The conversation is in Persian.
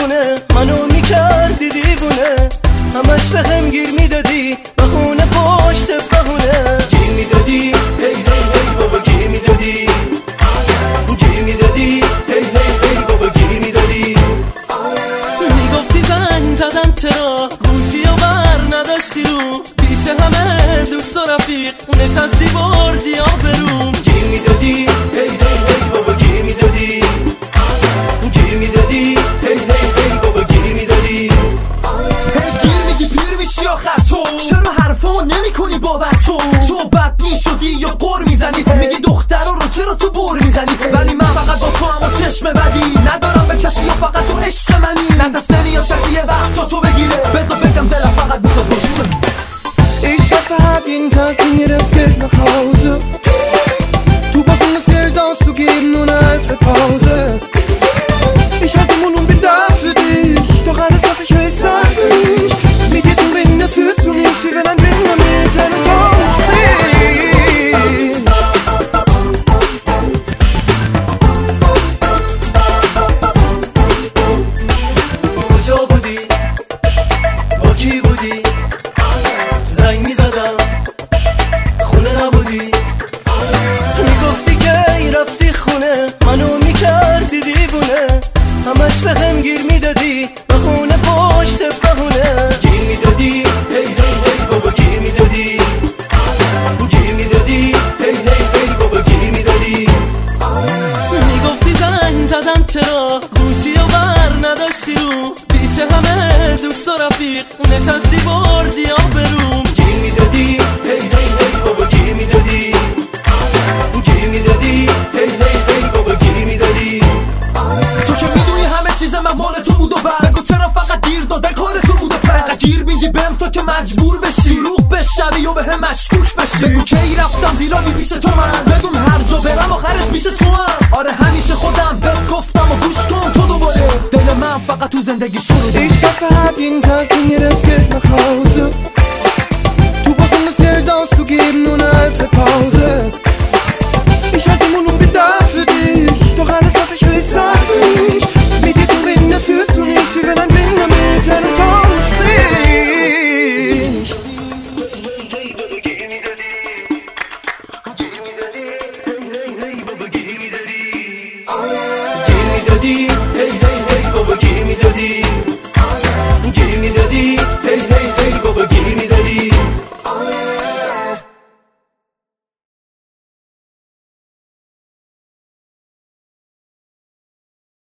خونه منو میکردی دیوونه، همش بهم گیر میدادی بخونه پشت بهونه. گیر میدادی هی هی هی بابا، گیر میدادی، گیر میدادی هی هی هی بابا، گیر میدادی. میگفتی زنگ زدم چرا گوشی و بر نداشتی رو، پیش همه دوست و رفیق نشستی بردی آبروم. گیر میدادی هی هی هی بابا، گیر میدادی، گیر میدادی هی هی هی بابا، گیر میدادی. گیر میگی پیر میشی آخر تو، چرا حرفامو نمی کنی باور تو بد میشدی یا قر میزنی، میگی دخترا رو چرا تو بر میزنی، ولی من فقط با تو هم و چشم بدی ندارم به کسی و فقط تو عشق منی. نترسنی یا کسی یه وقت جا تو بگیره، بذار بگم دلم فقط میخواد با تو. Ich hab jeden Tag mir das Geld nach Hause. Du brauchst um das Geld auszugeben, nur eine Halbzeitpause. Ich halte den Mund und bin da für dich, doch alles was ich höre ist sag für mich. Mit dir zu reden, das führt zu nichts, wie wenn ein Blinder mit einem Baum spricht. کجا بودی؟ با کی بودی؟ زنگ میزدم خونه نبودی. میگفتی که رفتی خونه منو میکردی دیوونه، همش بهم گیر میدادی بخونه پشت بهونه. گیر میدادی هی هی هی بابا، گیر میدادی، گیر میدادی هی هی هی بابا، گیر میدادی. میگفتی زنگ زدم چرا گوشی و بر نداشتی رو، پیش همه دوست و رفیق نشستی بردی آبروم. گیر میدادی هی هی هی بابا، گیر میدادی، گیر میدادی هی هی هی بابا، گیر میدادی. تو که میدونی همه چیز من مال تو بود و بس، بگو چرا فقط گیر دادن کار تو بود و پس. گیر میدی بهم تو که مجبور بشی دروغ بشنوی و بهم مشکوک بشی. بگو کی رفتم زیرانی پیش تو من، بدون هر جا برم آخرش میشه تو هم. آره همیشه خودم بهت گفتم و گوش کن تو دوباره، دل من فقط تو زندگی شروع. Ich hab jeden Tag mir das Geld nach Hause. Du brauchst um das Geld auszugeben, nur eine Halbzeitpause. Ich halte den Mund und bin da für dich, doch alles was ich höre ist sag für mich. Mit dir zu reden, das führt zu nichts, wie wenn ein Blinder mit einem Baum spricht. گیر میدادی